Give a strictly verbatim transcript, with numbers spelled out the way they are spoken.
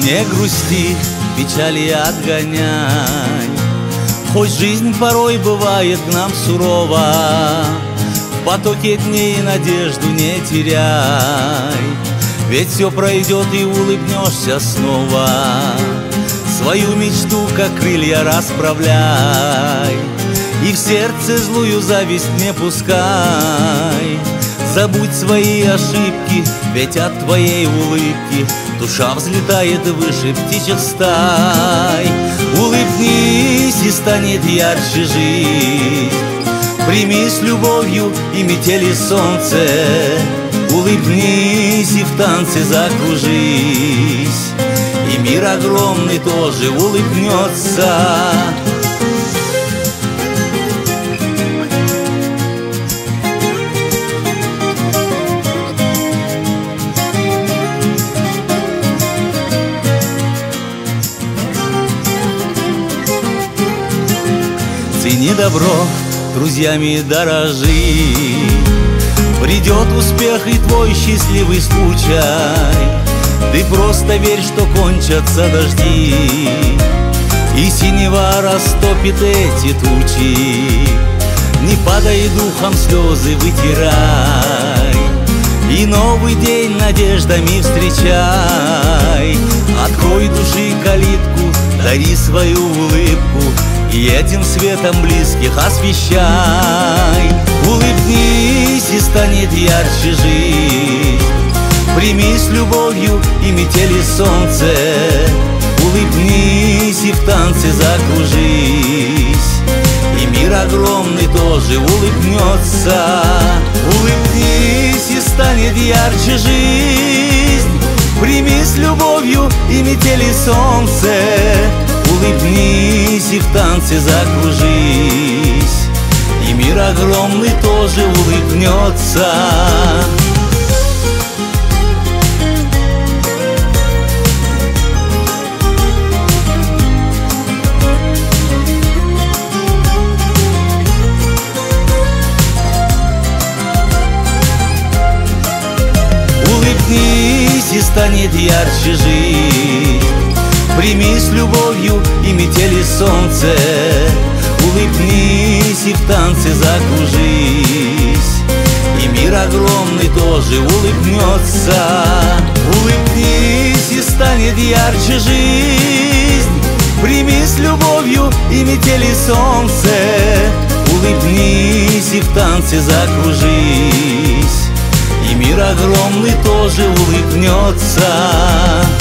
Не грусти, печали отгоняй, хоть жизнь порой бывает к нам сурова. В потоке дней надежду не теряй, ведь все пройдет и улыбнешься снова. Свою мечту, как крылья, расправляй, и в сердце злую зависть не пускай. Забудь свои ошибки, ведь от твоей улыбки душа взлетает выше птичьих стай. Улыбнись, и станет ярче жизнь, прими с любовью и метели солнце. Улыбнись и в танце закружись, и мир огромный тоже улыбнется. Цени добро, друзьями дорожи, придет успех и твой счастливый случай. Ты просто верь, что кончатся дожди, и синева растопит эти тучи. Не падай духом, слезы вытирай, и новый день надеждами встречай. Открой души калитку, дари свою улыбку, и этим светом близких освещай. Улыбнись, и станет ярче жизнь, прими с любовью и метели солнце. Улыбнись и в танце закружись, и мир огромный тоже улыбнется. Улыбнись, и станет ярче жизнь, прими с любовью и метели солнце. Улыбнись и в танце закружись, и мир огромный тоже улыбнется. Улыбнись, и станет ярче жизнь, прими с любовью и метели солнце. Улыбнись и в танце закружись, и мир огромный тоже улыбнется. Улыбнись, и станет ярче жизнь, прими с любовью и метели солнце. Улыбнись и в танце закружись, и мир огромный тоже улыбнется.